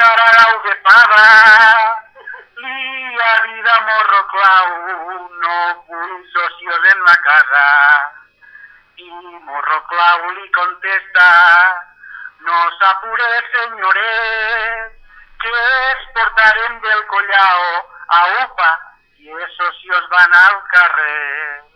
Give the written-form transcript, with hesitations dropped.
caragau de pava, li ha dit a Morro Clau, no vull socios en ma casa. I Morro Clau li contesta, no s'apure senyoret, que es portarem del collao a UPA i esos socios van al carrer.